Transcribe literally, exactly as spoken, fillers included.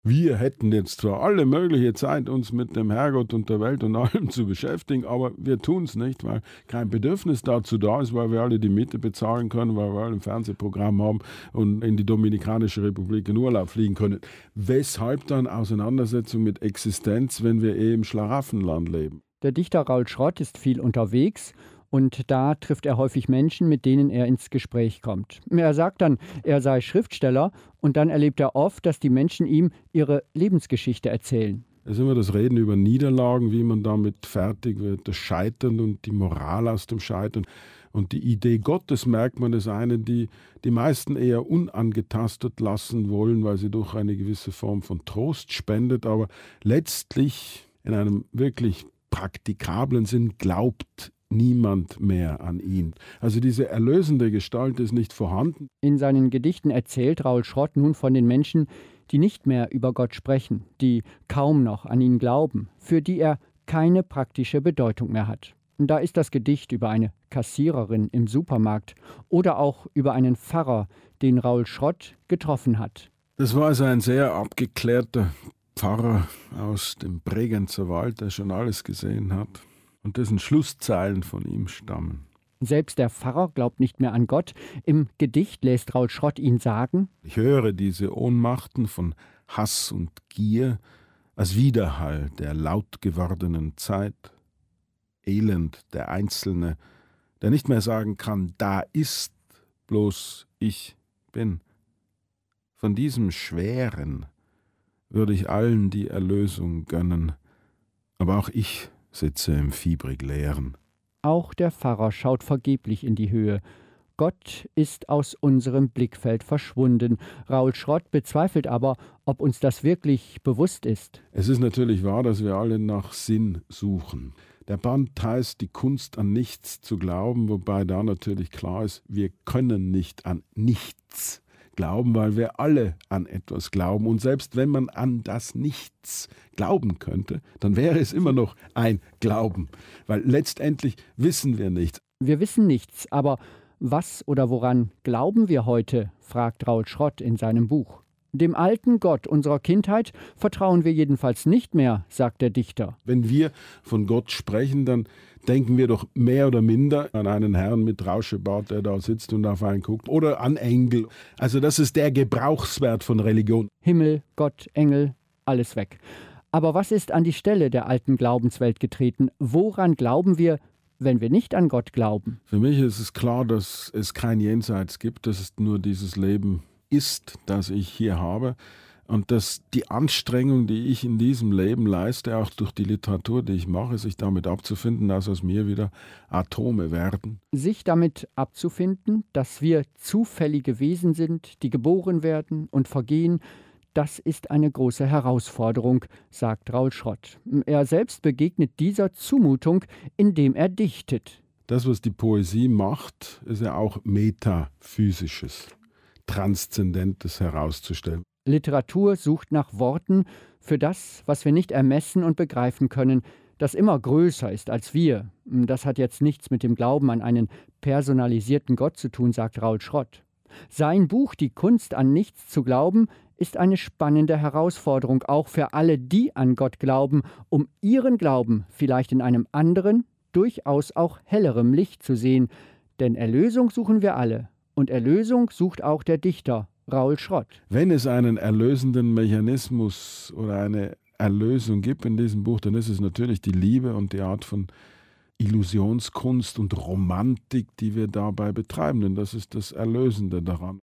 Wir hätten jetzt zwar alle mögliche Zeit, uns mit dem Herrgott und der Welt und allem zu beschäftigen, aber wir tun es nicht, weil kein Bedürfnis dazu da ist, weil wir alle die Miete bezahlen können, weil wir alle ein Fernsehprogramm haben und in die Dominikanische Republik in Urlaub fliegen können. Weshalb dann Auseinandersetzung mit Existenz, wenn wir eh im Schlaraffenland leben? Der Dichter Raul Schrott ist viel unterwegs und da trifft er häufig Menschen, mit denen er ins Gespräch kommt. Er sagt dann, er sei Schriftsteller und dann erlebt er oft, dass die Menschen ihm ihre Lebensgeschichte erzählen. Es ist immer das Reden über Niederlagen, wie man damit fertig wird, das Scheitern und die Moral aus dem Scheitern. Und die Idee Gottes, merkt man, ist eine, die die meisten eher unangetastet lassen wollen, weil sie durch eine gewisse Form von Trost spendet, aber letztlich in einem wirklich praktikablen Sinn glaubt niemand mehr an ihn. Also diese erlösende Gestalt ist nicht vorhanden. In seinen Gedichten erzählt Raul Schrott nun von den Menschen, die nicht mehr über Gott sprechen, die kaum noch an ihn glauben, für die er keine praktische Bedeutung mehr hat. Da ist das Gedicht über eine Kassiererin im Supermarkt oder auch über einen Pfarrer, den Raul Schrott getroffen hat. Das war also ein sehr abgeklärter Pfarrer aus dem Bregenzer Wald, der schon alles gesehen hat und dessen Schlusszeilen von ihm stammen. Selbst der Pfarrer glaubt nicht mehr an Gott. Im Gedicht lässt Raul Schrott ihn sagen: Ich höre diese Ohnmachten von Hass und Gier als Widerhall der laut gewordenen Zeit. Elend der Einzelne, der nicht mehr sagen kann, da ist, bloß ich bin. Von diesem Schweren würde ich allen die Erlösung gönnen, aber auch ich sitze im fiebrig Leeren. Auch der Pfarrer schaut vergeblich in die Höhe. Gott ist aus unserem Blickfeld verschwunden. Raul Schrott bezweifelt aber, ob uns das wirklich bewusst ist. Es ist natürlich wahr, dass wir alle nach Sinn suchen. Der Band heißt, die Kunst an nichts zu glauben, wobei da natürlich klar ist, wir können nicht an nichts glauben, weil wir alle an etwas glauben. Und selbst wenn man an das Nichts glauben könnte, dann wäre es immer noch ein Glauben, weil letztendlich wissen wir nichts. Wir wissen nichts, aber was oder woran glauben wir heute, fragt Raul Schrott in seinem Buch. Dem alten Gott unserer Kindheit vertrauen wir jedenfalls nicht mehr, sagt der Dichter. Wenn wir von Gott sprechen, dann denken wir doch mehr oder minder an einen Herrn mit Rauschebart, der da sitzt und auf einen guckt, oder an Engel. Also das ist der Gebrauchswert von Religion. Himmel, Gott, Engel, alles weg. Aber was ist an die Stelle der alten Glaubenswelt getreten? Woran glauben wir, wenn wir nicht an Gott glauben? Für mich ist es klar, dass es kein Jenseits gibt, dass es nur dieses Leben ist, das ich hier habe und dass die Anstrengung, die ich in diesem Leben leiste, auch durch die Literatur, die ich mache, sich damit abzufinden, dass aus mir wieder Atome werden. Sich damit abzufinden, dass wir zufällige Wesen sind, die geboren werden und vergehen, das ist eine große Herausforderung, sagt Raul Schrott. Er selbst begegnet dieser Zumutung, indem er dichtet. Das, was die Poesie macht, ist ja auch Metaphysisches, Transzendentes herauszustellen. Literatur sucht nach Worten für das, was wir nicht ermessen und begreifen können, das immer größer ist als wir. Das hat jetzt nichts mit dem Glauben an einen personalisierten Gott zu tun, sagt Raul Schrott. Sein Buch »Die Kunst an nichts zu glauben« ist eine spannende Herausforderung, auch für alle, die an Gott glauben, um ihren Glauben vielleicht in einem anderen, durchaus auch hellerem Licht zu sehen. Denn Erlösung suchen wir alle. Und Erlösung sucht auch der Dichter Raul Schrott. Wenn es einen erlösenden Mechanismus oder eine Erlösung gibt in diesem Buch, dann ist es natürlich die Liebe und die Art von Illusionskunst und Romantik, die wir dabei betreiben. Denn das ist das Erlösende daran.